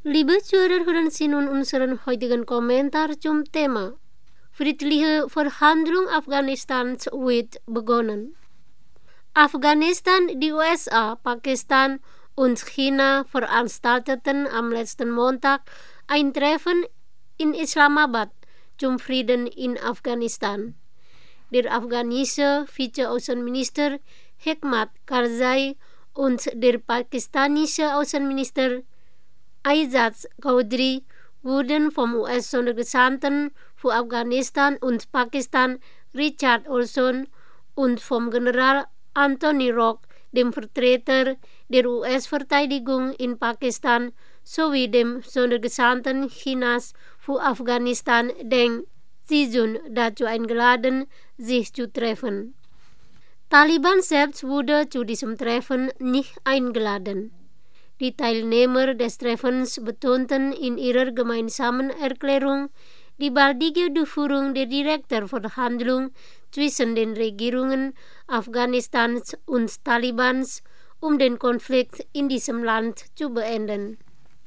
Liebe Zuhörerinnen und unseren heutigen Kommentar zum Thema Friedliche Verhandlung Afghanistans wird begonnen. Afghanistan, die USA, Pakistan und China veranstalteten am letzten Montag ein Treffen in Islamabad zum Frieden in Afghanistan. Der afghanische Vize-Außenminister Hekmat Karzai und der pakistanische Außenminister Aizad Chaudhry wurden vom US-Sondergesandten für Afghanistan und Pakistan Richard Olson und vom General Anthony Rock, dem Vertreter der US-Verteidigung in Pakistan, sowie dem Sondergesandten Chinas für Afghanistan Deng Xijun dazu eingeladen, sich zu treffen. Taliban selbst wurde zu diesem Treffen nicht eingeladen. Die Teilnehmer des Treffens betonten in ihrer gemeinsamen Erklärung die baldige Durchführung der direkten Verhandlung zwischen den Regierungen Afghanistans und Talibans, um den Konflikt in diesem Land zu beenden.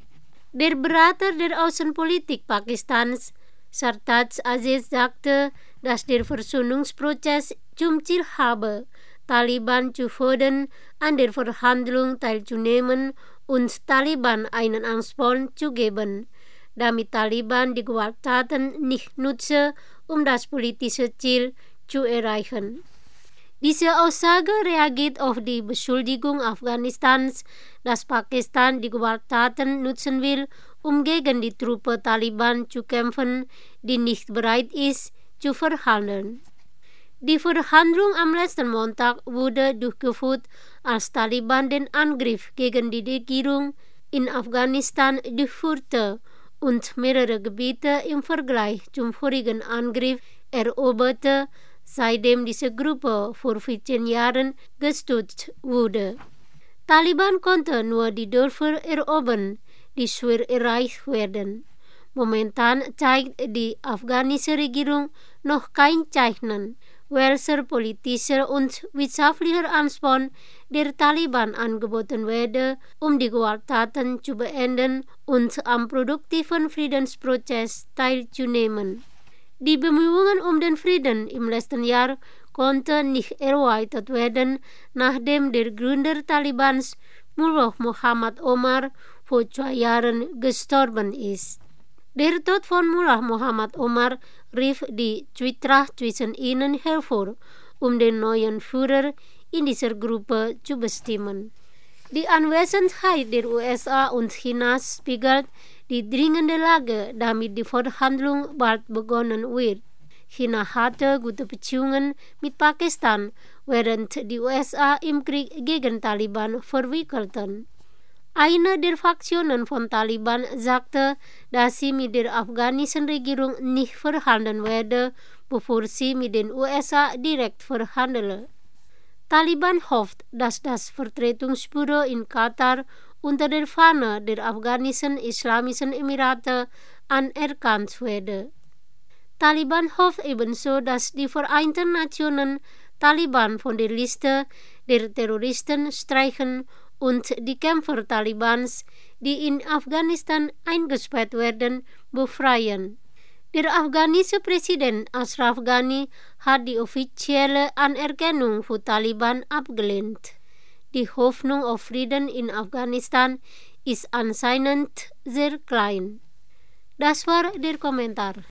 Der Berater der Außenpolitik Pakistans, Sartaj Aziz, sagte, dass der Versöhnungsprozess zum Ziel habe, Taliban zu fördern, an der Verhandlung teilzunehmen und Taliban einen Ansporn zu geben, damit Taliban die Gewalttaten nicht nutze, um das politische Ziel zu erreichen. Diese Aussage reagiert auf die Beschuldigung Afghanistans, dass Pakistan die Gewalttaten nutzen will, um gegen die Truppe Taliban zu kämpfen, die nicht bereit ist, zu verhandeln. Die Verhandlung am letzten Montag wurde durchgeführt, als Taliban den Angriff gegen die Regierung in Afghanistan durchführte und mehrere Gebiete im Vergleich zum vorigen Angriff eroberte, seitdem diese Gruppe vor 14 Jahren gestützt wurde. Taliban konnte nur die Dörfer erobern, die schwer erreicht werden. Momentan zeigt die afghanische Regierung noch kein Zeichen, welcher politischer und wirtschaftlicher Ansporn der Taliban angeboten werde, um die Gewalttaten zu beenden und am produktiven Friedensprozess teilzunehmen. Die Bemühungen um den Frieden im letzten Jahr konnten nicht erweitert werden, nachdem der Gründer Talibans, Mullah Muhammad Omar, vor 2 Jahren gestorben ist. Der Tod von Mullah Muhammad Omar rief die Zwietracht zwischen ihnen hervor, um den neuen Führer in dieser Gruppe zu bestimmen. Die Anwesenheit der USA und Chinas spiegelt die dringende Lage, damit die Verhandlung bald begonnen wird. China hatte gute Beziehungen mit Pakistan, während die USA im Krieg gegen Taliban verwickelten. Eine der Fraktionen von Taliban sagte, dass sie mit der afghanischen Regierung nicht verhandeln werde, bevor sie mit den USA direkt verhandele. Taliban hofft, dass das Vertretungsbüro in Katar unter der Fahne der afghanischen Islamischen Emirate anerkannt werde. Taliban hofft ebenso, dass die Vereinten Nationen Taliban von der Liste der Terroristen streichen und die Kämpfer Talibans, die in Afghanistan eingesperrt werden, befreien. Der afghanische Präsident Ashraf Ghani hat die offizielle Anerkennung für Taliban abgelehnt. Die Hoffnung auf Frieden in Afghanistan ist anscheinend sehr klein. Das war der Kommentar.